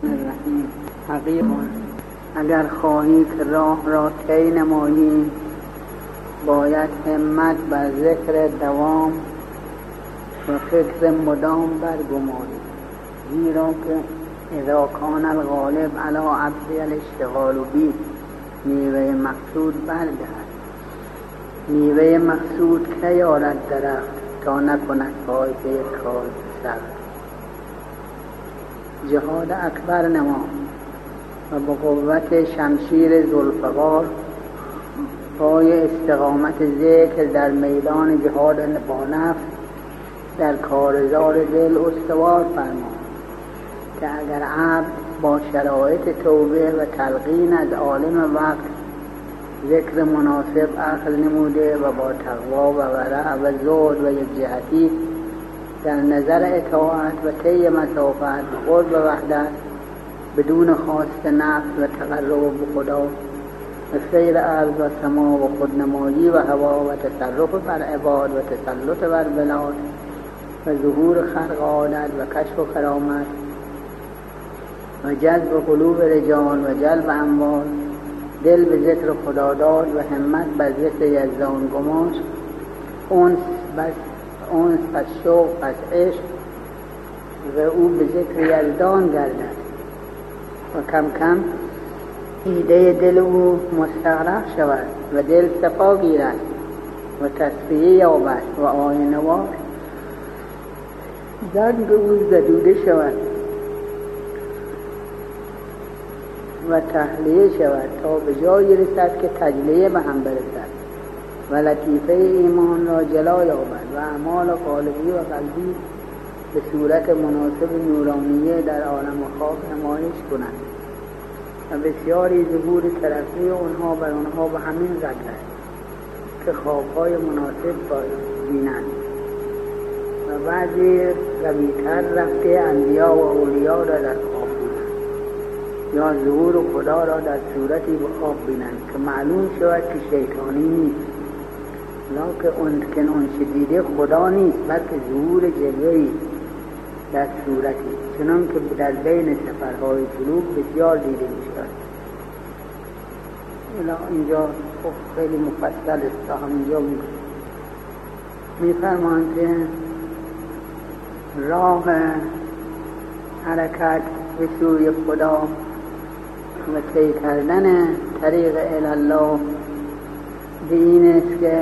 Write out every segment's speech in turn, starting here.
الرحیم. حقیقا اگر خواهی که راه را طی نمایی، باید همت بر ذکر دوام و فکر مدام برگماری. زیرا که اذا کان الغالب علی عبد الاشتغال بی، میوه مقصود بردهد. میوه مقصود که یارد درخت تا نکند پای به یک کار سخت. جهاد اکبر نما و با قوت شمشیر ذوالفقار، پای استقامت ذکر در میدان جهاد با نفس در کارزار دل استوار فرما. که اگر عبد با شرایط توبه و تلقین از عالم وقت ذکر مناسب اخذ نموده و با تقوا و ورع و زهد و یکجهتی در نظر اطاعت و طی مسافت خود و وحدت، بدون خواست نفس و تقرب به خدا و سیر ارض و سما و خودنمایی و هوا و تصرف بر عباد و تسلط بر بلاد و ظهور خلق عادت و کشف و کرامت و جذب قلوب رجال و جلب اموال، دل به ذکر خدا داد و همت بر ذکر یزدان گماشت. اونس پس شوق پس عشق و او به ذکر یزدان گردد و کم کم ایده دل او مستغرق شود و دل صفا گیرد و تصفیه یابد و آینه‌وار زنگ او زدوده شود و تحلیه شود تا به جایی رسد که تجلیه به هم برسد و لطیفه ایمان را جلا یابد و اعمال قالبی و قلبی به صورت مناسب نورانیه در عالم خواب نمایش کند و بسیاری ظهور ترقی اونها بر اونها به همین قدر که خوابهای مناسب بینند و بعضی قوی‌تر رفته انبیا و اولیاء را در خواب بینند یا ظهور خدا را در صورتی به خواب بینند که معلوم شود که شیطانی نیست، لکن اون دیده خدا نیست بلکه ظهور جلوه‌ای در صورتی، چنان که در بین سفرهای قلوب بسیار دیده می‌شود. اینجا خیلی مفصل است تا همینجا می‌فرمایند که راه حرکت به سوی خدا و طی کردن طریق الله به این است که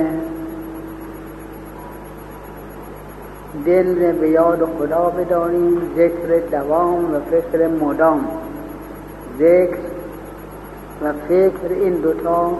دل به یاد خدا بداریم، ذکر دوام و فکر مدام. ذکر و فکر این دوتا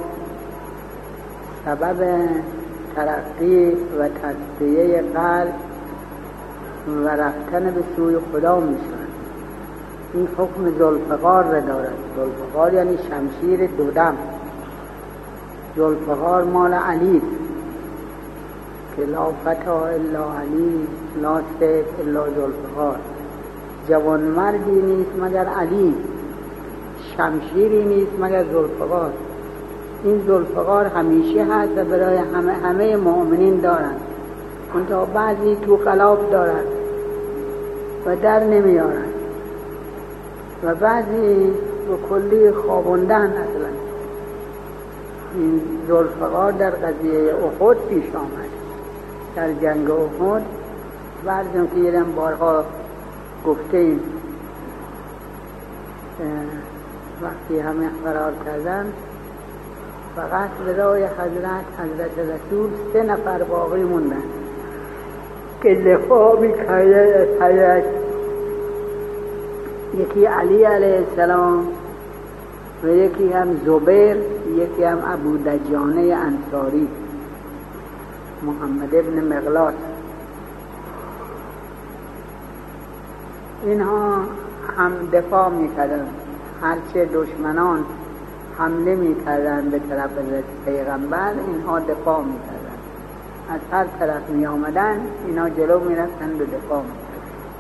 سبب ترقی و تصفیه قلب و رفتن به سوی خدا می شود. این حکم ذوالفقار را دارد. ذوالفقار یعنی شمشیر دودم. ذوالفقار مال علی که لا فتا الا علی لا سیف الا ذوالفقار. جوان مردی نیست مگر علی، شمشیری نیست مگر ذوالفقار. این ذوالفقار همیشه هست و برای همه مؤمنین دارند، منتها بعضی تو خلاف دارند و در نمیارند و بعضی به کلی خوابوندن. اصلا این ذوالفقار در قضیه احد پیش آمد. در جنگ احد بعضی که یه بارها گفتیم وقتی همه فرار کردن فقط به رای حضرت رسول 3 نفر باقی موندن که لفابی کردن. یکی علی علیه السلام و یکی هم زبیر، یکی هم ابو دجانه انصاری، محمد ابن مغلاس. اینها هم دفاع میکردن، هرچه دشمنان حمله میکردن به طرف پیغمبر اینها دفاع میکردن. از هر طرف میآمدن اینا جلو میرفتن و دفاع میکردن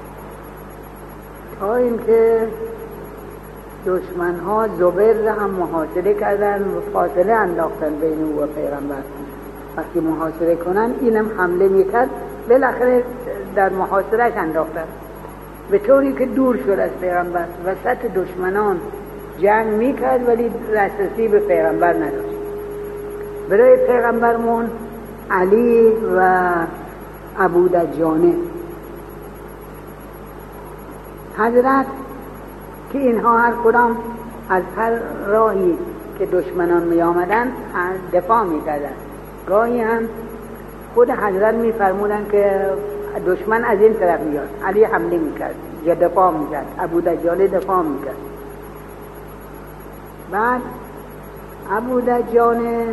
تا اینکه دشمنها زبیر را هم محاصره کردن و فاصله انداختن بین او و پیغمبر. وقتی محاصره کنن اینم حمله میکرد، بالاخره در محاصرهش انداختن به طوری که دور شد از پیغمبر، وسط دشمنان جنگ میکرد ولی دسترسی به پیغمبر نداشت. برای پیغمبرمون علی و ابو دجانه حضرت که اینها هر کدام از هر راهی که دشمنان می آمدن دفاع می کردن. گاهی هم خود حضرت می فرمودن که دشمن از این طرف میاد، علی حمله می کرد یا دفاع می کرد، ابو دجانه دفاع می کرد. بعد ابو دجانه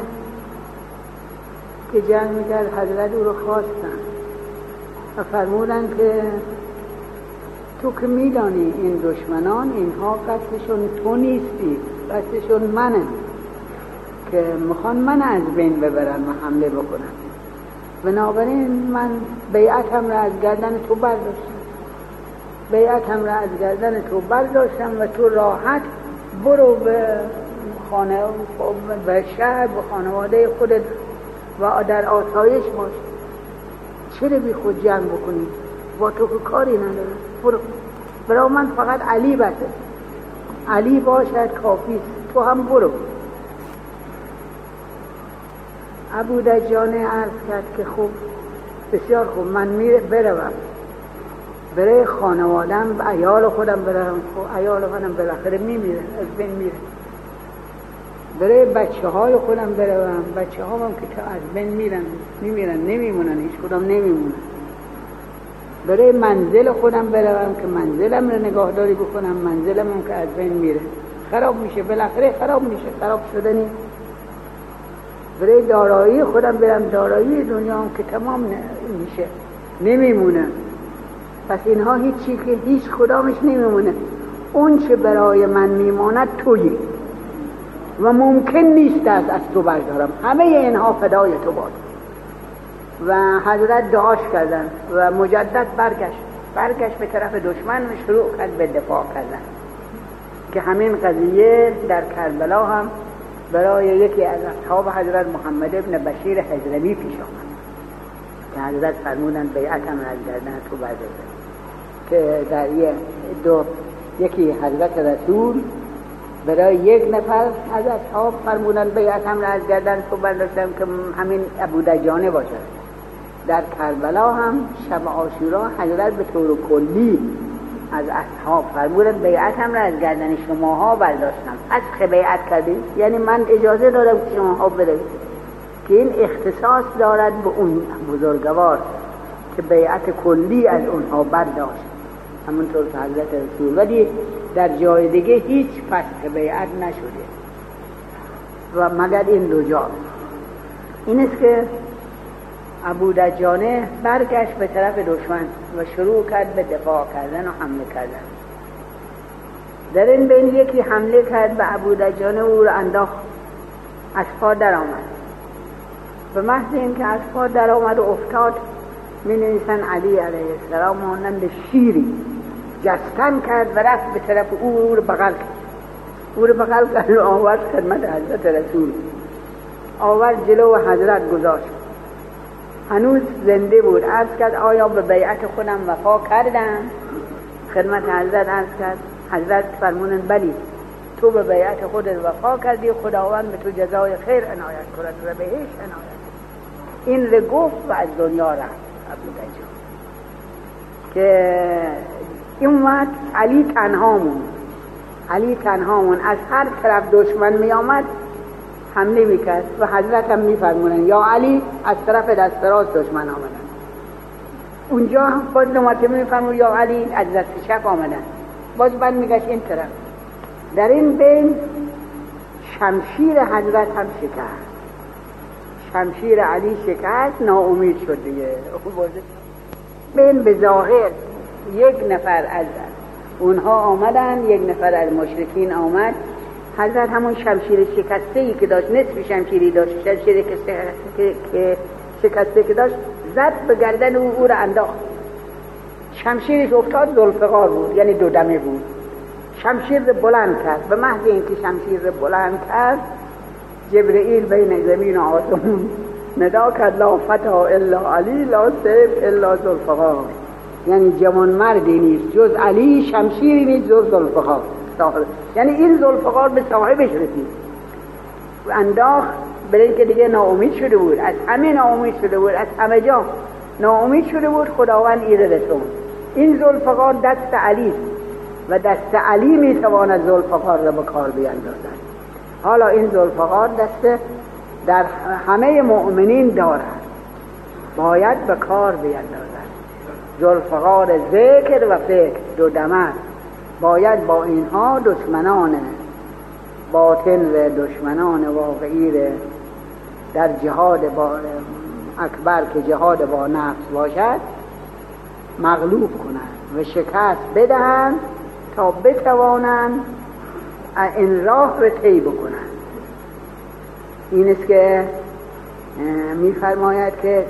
که جنگ می کرد حضرت او رو خواستن و فرمودن که تو که میدانی این دشمنان اینها قصدشون تو نیستی، قصدشون منه که میخوان من از بین ببرن و حمله بکنن. بنابراین من بیعتم را از گردن تو برداشتم و تو راحت برو به خانه، به شهر، به خانواده خودت و در آسایش باش. چرا بی خود جنگ بکنی؟ با تو که کاری نداره. برای من فقط علی بسه، علی باشد کافیست، تو هم برو. ابو دجانه عرض کرد که خوب، بسیار خوب، من بروم برای خانوادم و عیال خودم بروم. خب عیال خودم بالاخره میمیره، از بین میره. برای بچه های خودم بروم، بچه ها هم که از بین میمیرن، نمیمونن، هیچ کدام نمیمونن. برای منزل خودم بروم که منزلم رو نگاهداری بکنم، منزلم هم که از بین میره، خراب میشه، بالاخره خراب میشه، خراب شدنی. برای دارایی خودم برم، دارایی دنیا هم که تمام میشه، نمیمونه. پس اینها هیچی که هیچ کدامش نمیمونه. اون چه برای من میماند تویی و ممکن نیست از تو بردارم، همه اینها فدای تو باد. و حضرت دعاش کردن و مجدد برگشت به طرف دشمن و شروع کرد به دفاع کردن. که همین قضیه در کربلا هم برای یکی از اصحاب حضرت محمد ابن بشیر حضرمی پیش آمد که حضرت فرمودن بیعتم از گردن تو برداشتم. که در یکی حضرت رسول برای یک نفر از اصحاب فرمودن بیعتم از گردن تو برداشتم که همین ابو دجانه باشد. در کربلا هم شب عاشورا حضرت به طور کلی از اصحاب فرمودن بیعتم را از گردن شماها برداشتم. از بیعت کردید یعنی من اجازه دارم که شماها برید، که این اختصاص دارد به اون بزرگوار که بیعت کلی از اونها برداشت، همونطور که حضرت رسول. ولی در جای دیگه هیچ فسخ بیعت نشده و مگر این دو جا. این است که ابو دجانه برگشت به طرف دشمن و شروع کرد به دفاع کردن و حمله کردن. در این بین یکی حمله کرد به ابو دجانه، او را انداخت، از پا در آمد. به محض اینکه از پا در آمد و افتاد، می نویسن علی علیه السلام مانند شیری جستن کرد و رفت به طرف او را بغل کرد و آورد خدمت حضرت رسول، آورد جلو حضرت گذاشت. هنوز زنده بود. عرض کرد آیا به بیعت خودم وفا کردم؟ خدمت حضرت عرض کرد. حضرت فرمودند بلی، تو به بیعت خودت وفا کردی، خداوند به تو جزای خیر عنایت کند و بهش عنایت. این رو گفت و از دنیا رفت ابو دجانه. که این وقت علی تنها مون از هر طرف دشمن می آمد حمله میکرد و حضرت هم میفرمونن یا علی از طرف دست راست دشمن آمدن. اونجا هم باز مرتبه میفرمون یا علی از دست چپ آمدن، باز بعد میگشت این طرف. در این بین شمشیر حضرت هم شکست، شمشیر علی شکست، ناامید شد دیگه. بین به ظاهر یک نفر از اونها آمدن، یک نفر از مشرکین آمد. حضرت همون شمشیر شکسته‌ای که داشت، نصف شمشیری داشت، شمشیری که شکسته که داشت، زد به گردن او را انداخت. شمشیرش افتاد، ذوالفقار بود، یعنی دو دمه بود. شمشیر را بلند کرد. به محض اینکه شمشیر را بلند کرد، جبرئیل بین زمین و آسمون ندا کرد لا فتح الا علی، لا سیف الا ذوالفقار. یعنی جوان مردی نیست جز علی، شمشیری نیست جز ذوالفقار. یعنی این ذوالفقار به صاحبش رسید، انداخت برای اینکه دیگه ناامید شده بود، از همه ناامید شده بود، از همه جا ناامید شده بود. خداوند ایره رسوند. این ذوالفقار دست علی و دست علی میتواند ذوالفقار را به کار بیندازد. حالا این ذوالفقار دست در همه مؤمنین دارد، باید به کار بیندازد. ذوالفقار ذکر و فکر دو دمر، باید با اینها دشمنان باطن و دشمنان واقعی در جهاد با اکبر که جهاد با نفس باشد مغلوب کنند و شکست بدهند تا بتوانند این راه رو طی بکنند. این است که می‌فرماید که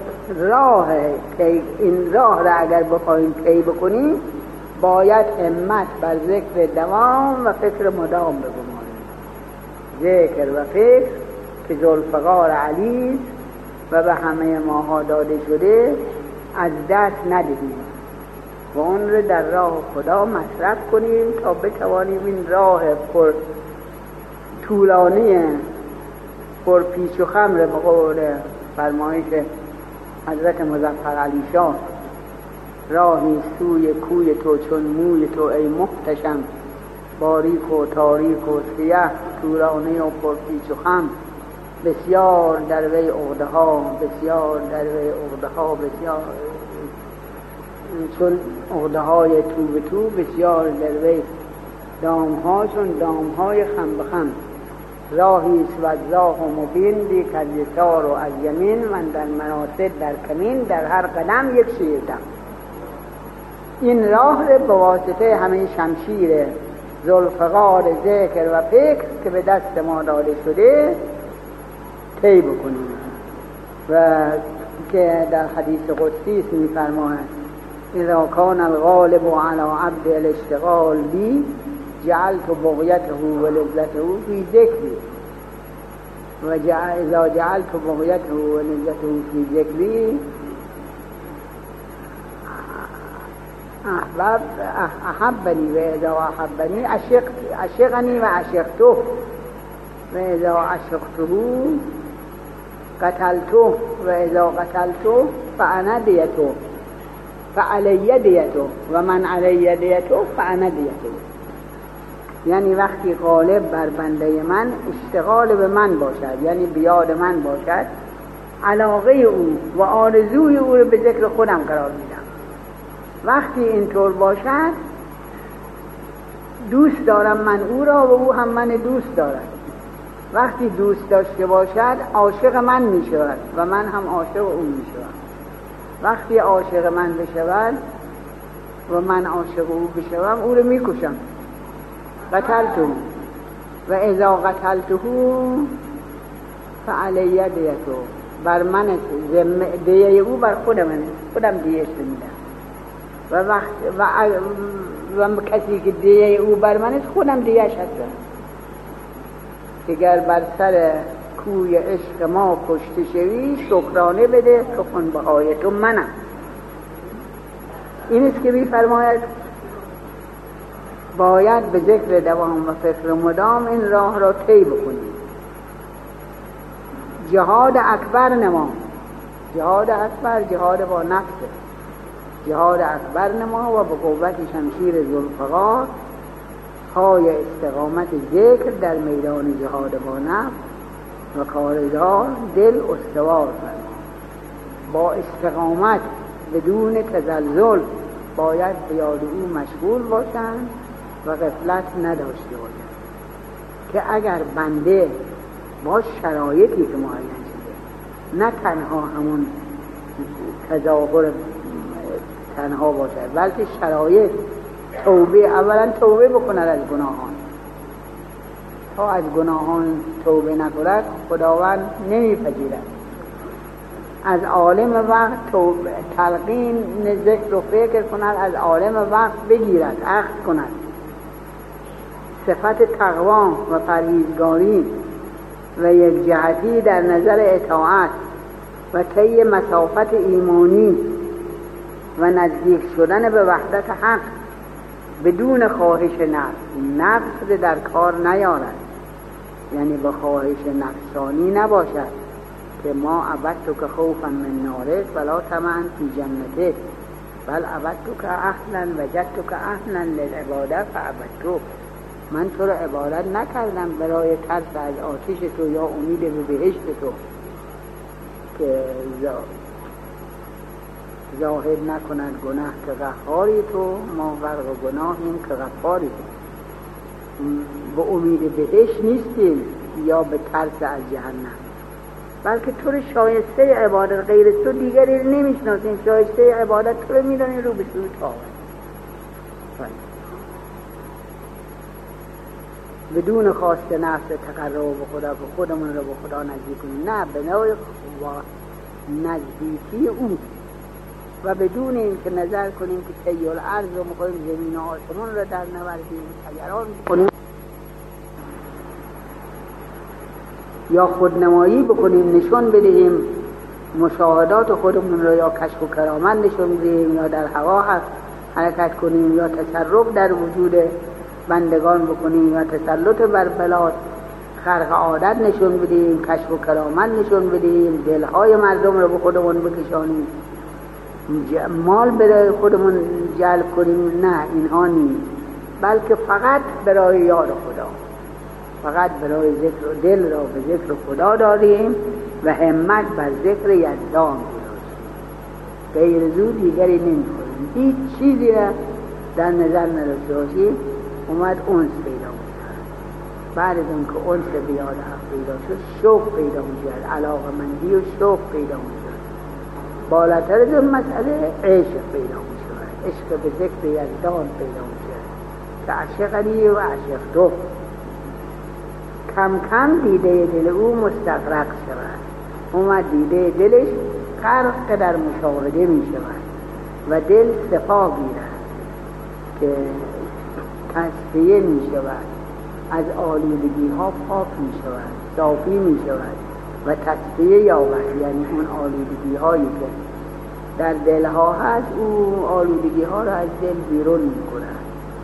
این راه را اگر بخواهیم طی بکنیم باید همت بر ذکر دوام و فکر مدام بگماریم. ذکر و فکر که ذوالفقار علی و به همه ماها داده شده از دست ندهیم و اون رو در راه خدا مصرف کنیم تا بتوانیم این راه پر طولانی پر پیچ و خم رو به قول فرمایش حضرت مظفر علی شاه، راهی سوی کوی تو چون موی تو ای محتشم، باریک و تاریک و سیاه طولانی و پر پیچ و خم، بسیار در وی عقده ها، بسیار در وی عقده ها، بسیار چون عقده های تو به تو، بسیار در وی دام ها چون دام های خم به خم، راهی سوزاق و مبین بی کلیسار و از یمین من در مناسب در کمین، در هر قدم یک شیردم. این راه رو به واسطه همه شمشیر ذوالفقار ذکر و فکر که به دست ما داده شده طی بکنیم. و که در حدیث قدسی می‌فرماید اذا کان الغالب علی عبد الاشتغال بی جعلت بغیته و لذته فی ذکری و اذا جعلت بغیته و لذته فی ذکری احبنی و اذا احبنی عشقنی و عشقته و اذا عشقته قتلته و اذا قتلته فانا دیته فعلی دیته و من علی دیته فانا دیته. یعنی وقتی غالب بر بنده من اشتغال به من باشد، یعنی بیاد من باشد، علاقه او و آرزوی او رو به ذکر خودم قرار میدم. وقتی اینطور باشد دوست دارم من او را و او هم من دوست دارد. وقتی دوست داشته باشد عاشق من می شود و من هم عاشق او می شود. وقتی عاشق من بشود و من عاشق او بشوم او رو می کشم. قتلته و اذا قتلته فعلی دیته، بر من دیه او بر خودم دیهش میدم و کسی که دیه او بر من است خودم دیهش هستم. اگر بر سر کوی عشق ما کشته شوی شکرانه بده که خونبهای تو منم. این است که می‌فرماید باید به ذکر دوام و فکر مدام این راه را طی بکنیم. جهاد اکبر نما، جهاد اکبر جهاد با نفس، جهاد اکبر نما و به قوت شمشیر ذوالفقار پای استقامت ذکر در میدان جهاد با نفس و کارزار دل استوار فرما. با استقامت بدون تزلزل باید به یاد او مشغول باشند و غفلت نداشته باشند که اگر بنده با شرایطی که معین شده نه تنها همون تظاهر تنها باشد بلکه شرایط توبه، اولا توبه بکند از گناهان. تا از گناهان توبه نکند خداوند نمیپذیرد. از عالم وقت تلقین ذکر و فکر کند، از عالم وقت بگیرد، اخذ کند. صفت تقوا و پرهیزگاری و یک جهتی در نظر اطاعت و طی مسافت ایمانی و نزدیک شدن به وحدت حق بدون خواهش نفس در کار نیارد، یعنی به خواهش نفسانی نباشد که ما عبدتک خوفا من نارک ولا طمعا فی جنتک بل عبدتک اهلا وجدتک اهلا للعبادت فعبدتک. من تو را عبادت نکردم برای ترس از آتش تو یا امید به بهشت تو که ظاهر نکند گناه که غفاری تو، ما غرق گناهیم که غفاری تو. به امید بهشت نیستیم یا به ترس از جهنم، بلکه تو رو شایسته عبادت، غیر تو دیگری رو نمیشناسیم، شایسته عبادت تو رو میدانیم، رو به سوی تو بدون خواست نفس تقرب به خدا، به خودمون رو به خدا نزدیک کنیم، نه به نوع نزدیکی اون، و بدون این که نظر کنیم که طی الارض رو میخوایم زمین و آسمان رو در نوردیم سیران کنیم یا خودنمایی بکنیم، نشون بدهیم مشاهدات خودمون رو یا کشف و کرامت نشون بدهیم یا در هوا حرکت کنیم یا تصرف در وجود بندگان بکنیم یا تسلط بر بلاد خرق عادت نشون بدهیم، کشف و کرامت نشون بدهیم، دلهای مردم رو به خودمون بکشانیم، مال برای خودمون جلب کنیم، نه اینها نیست، بلکه فقط برای یاد خدا، فقط برای ذکر و دل را به ذکر خدا داریم و همت بر ذکر یزدان باشیم، غیر زو دیگری نمی‌کنیم، هیچ چیزی را در نظر نداشته باشیم. اومد اونس پیدا می‌شد، بعد از اون که اونس به یاد حق پیدا شد شوق پیدا می‌شد، علاقه‌مندی و شوق پیدا می‌شد، بالاتر از اون مسئله عشق پیدا می‌شد، عشق به ذکر یزدان پیدا می‌شد که عشقنی و عشق تو. کم کم دیده دل او مستغرق شود، اومد دیده دلش غرق در مشاهده می‌شود و دل صفا گیرد که تصفیه می شود، از آلودگی ها پاک می شود، صافی می شود و تصفیه یابد، یعنی اون آلودگی هایی که در دل ها هست او آلودگی ها را از دل بیرون می کند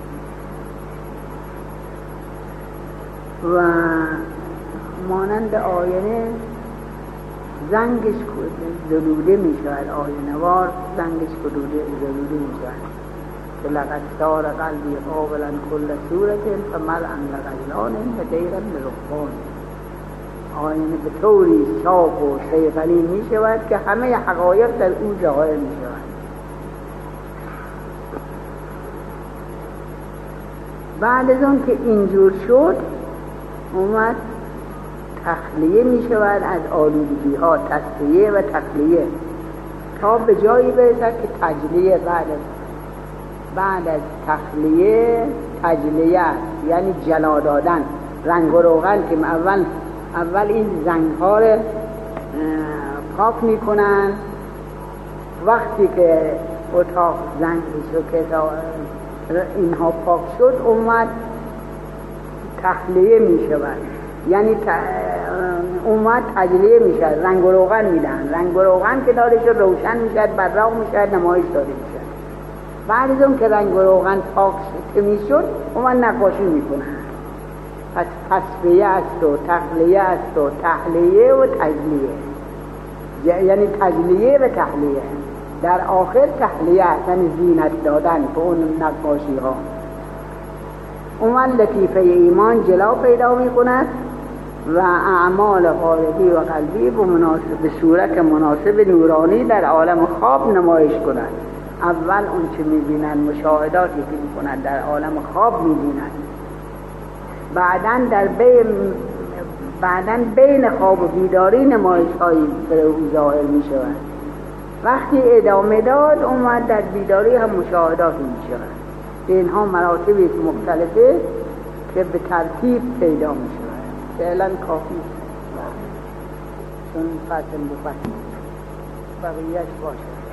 و مانند آینه زنگش زلوده می شود، آینه وار زنگش زلوده می شود که لقد صار قلبی قابلا کل صورت فملئا لغیلان و دیرا لرهبان. آینه به طوری صاف و صیقلی می شود که همه حقایق در او ظاهر می شود. بعد از اون که اینجور شد اومد تخلیه می شود از آلودگی ها، تصفیه و تخلیه تا به جایی برسد که تجلیه بعد از تخلیه تجلیه یعنی جلا دادن، رنگ و روغن که اول این زنگ ها رو پاک میکنن، وقتی که اتاق زنگ شد که اینها پاک شد اومد تخلیه میشود، یعنی اومد تجلیه میشد، رنگ و روغن میدن، رنگ و روغن که داده شد روشن میشد، براق میشد، نمایش داده میشد. بعد از اون که رنگ و روغن پاک میشد اومد نقاشی میکنن. پس تصفیه است و تخلیه است و تحلیه و تجلیه، یعنی تجلیه و تحلیه، در آخر تحلیه است، یعنی زینت دادن به اون نقاشی ها. اومد لطیفه ایمان جلا پیدا میکند و اعمال خارجی و قلبی به صورت مناسب نورانی در عالم خواب نمایش کند. اول اون چه میبینن مشاهداتی که میکنن در عالم خواب میبینن، بعدن بین خواب و بیداری نمایش هایی به او ظاهر میشود. وقتی ادامه داد اومد در بیداری هم مشاهداتی میشود. اینها مراتبی مختلفه که به ترتیب پیدا میشود. فعلا کافی چون فصل بقیهش باشه.